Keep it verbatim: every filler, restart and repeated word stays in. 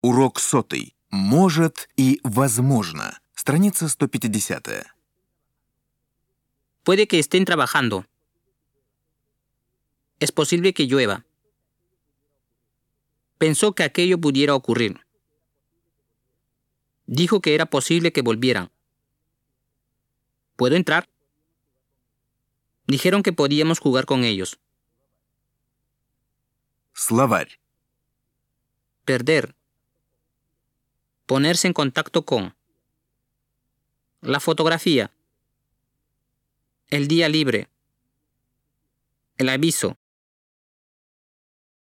Урок сотый. Может и возможно. Страница сто пятидесятая. Puede que estén trabajando. Es posible que llueva. Pensó que aquello pudiera ocurrir. Dijo que era posible que volvieran. ¿Puedo entrar? Dijeron que podíamos jugar con ellos. Словарь. Perder. Ponerse en contacto con. La fotografía. El día libre. El aviso.